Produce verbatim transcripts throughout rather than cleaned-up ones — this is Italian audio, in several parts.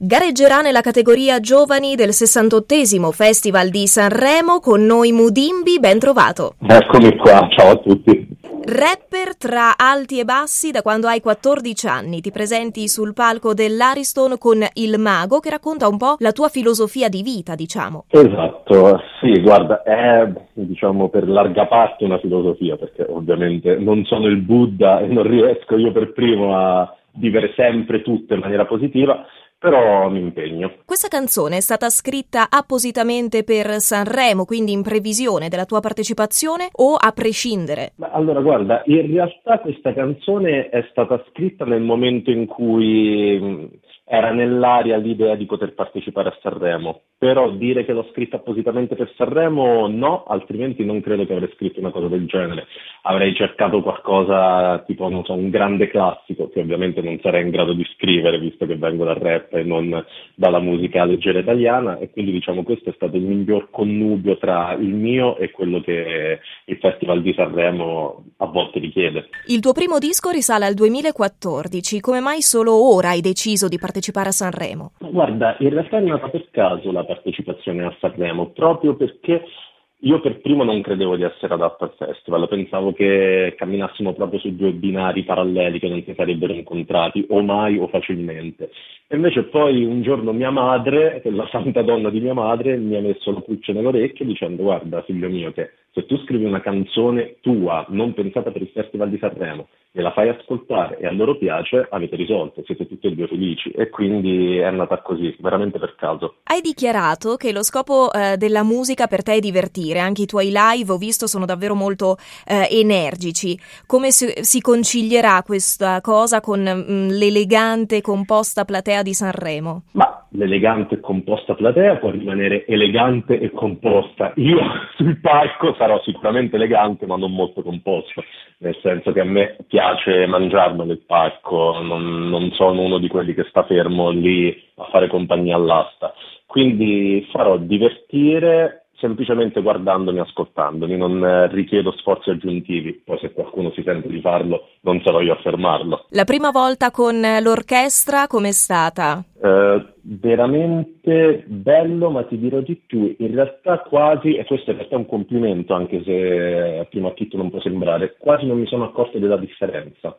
Gareggerà nella categoria giovani del sessantottesimo Festival di Sanremo con noi Mudimbi, ben trovato. Eccomi qua, ciao a tutti. Rapper tra alti e bassi da quando hai quattordici anni, ti presenti sul palco dell'Ariston con Il Mago che racconta un po' la tua filosofia di vita, diciamo. Esatto, sì, guarda, è diciamo per larga parte una filosofia, perché ovviamente non sono il Buddha e non riesco io per primo a vivere sempre tutto in maniera positiva, però mi impegno. Questa canzone è stata scritta appositamente per Sanremo, quindi in previsione della tua partecipazione o a prescindere? Ma allora guarda, in realtà questa canzone è stata scritta nel momento in cui mh, era nell'aria l'idea di poter partecipare a Sanremo, però dire che l'ho scritta appositamente per Sanremo no, altrimenti non credo che avrei scritto una cosa del genere. Avrei cercato qualcosa tipo, non so, un grande classico, che ovviamente non sarei in grado di scrivere, visto che vengo dal rap e non dalla musica leggera italiana, e quindi diciamo questo è stato il miglior connubio tra il mio e quello che il Festival di Sanremo a volte richiede. Il tuo primo disco risale al duemilaquattordici, come mai solo ora hai deciso di partecipare a Sanremo? Guarda, in realtà è nata per caso la partecipazione a Sanremo, proprio perché io per primo non credevo di essere adatto al festival, pensavo che camminassimo proprio su due binari paralleli che non si sarebbero incontrati o mai o facilmente. E invece poi un giorno mia madre, la santa donna di mia madre, mi ha messo la pulce nell'orecchio dicendo: guarda figlio mio, che se tu scrivi una canzone tua, non pensata per il Festival di Sanremo, e la fai ascoltare e a loro piace, avete risolto, siete tutti e due felici. E quindi è andata così, veramente per caso. Hai dichiarato che lo scopo eh, della musica per te è divertire, anche i tuoi live ho visto sono davvero molto eh, energici. Come si, si concilierà questa cosa con mh, l'elegante e composta platea di Sanremo? Ma l'elegante e composta platea può rimanere elegante e composta. Io sul palco sarò sicuramente elegante ma non molto composto, nel senso che a me piace mangiarmelo il palco, non, non sono uno di quelli che sta fermo lì a fare compagnia all'asta, quindi farò divertire semplicemente guardandomi e ascoltandomi, non eh, richiedo sforzi aggiuntivi, poi se qualcuno si sente di farlo non sarò io a fermarlo. La prima volta con l'orchestra com'è stata? Eh, veramente bello, ma ti dirò di più, in realtà quasi, e questo in realtà è un complimento anche se a primo acchito non può sembrare, quasi non mi sono accorto della differenza.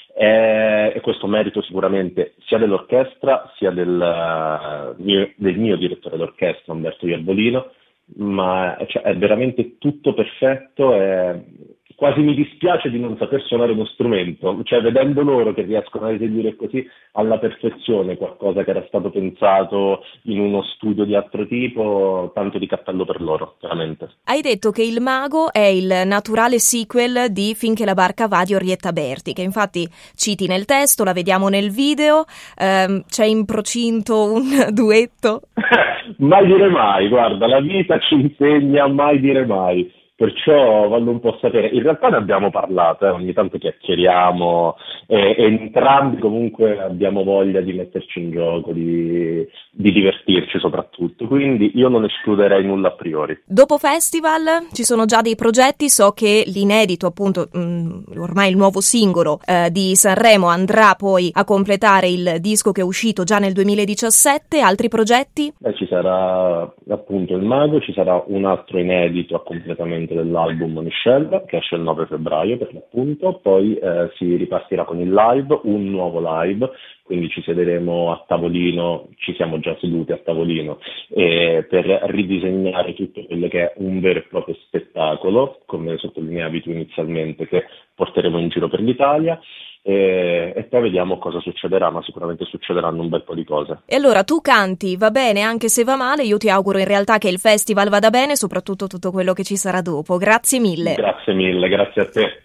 Eh, e questo merito sicuramente sia dell'orchestra sia del, uh, mio, del mio direttore d'orchestra Umberto Iervolino, ma cioè, è veramente tutto perfetto e quasi mi dispiace di non saper suonare uno strumento, cioè vedendo loro che riescono a eseguire così alla perfezione qualcosa che era stato pensato in uno studio di altro tipo, tanto di cappello per loro, veramente. Hai detto che Il Mago è il naturale sequel di Finché la barca va di Orietta Berti, che infatti citi nel testo, la vediamo nel video, ehm, c'è in procinto un duetto. Mai dire mai, guarda, la vita ci insegna a mai dire mai. Perciò voglio un po' sapere, in realtà ne abbiamo parlato, eh, ogni tanto chiacchieriamo e, e entrambi comunque abbiamo voglia di metterci in gioco, di, di divertirci soprattutto, quindi io non escluderei nulla a priori. Dopo festival ci sono già dei progetti, so che l'inedito appunto, mh, ormai il nuovo singolo eh, di Sanremo andrà poi a completare il disco che è uscito già nel duemiladiciassette, altri progetti? Beh, ci sarà appunto Il Mago, ci sarà un altro inedito a completamento dell'album Michelle che esce il nove febbraio per l'appunto, poi eh, si ripartirà con il live, un nuovo live, quindi ci siederemo a tavolino, ci siamo già seduti a tavolino eh, per ridisegnare tutto quello che è un vero e proprio spettacolo, come sottolineavi tu inizialmente, che porteremo in giro per l'Italia. E, e poi vediamo cosa succederà, ma sicuramente succederanno un bel po' di cose. E allora tu canti, va bene anche se va male, io ti auguro in realtà che il festival vada bene, soprattutto tutto quello che ci sarà dopo. Grazie mille. Grazie mille, grazie a te.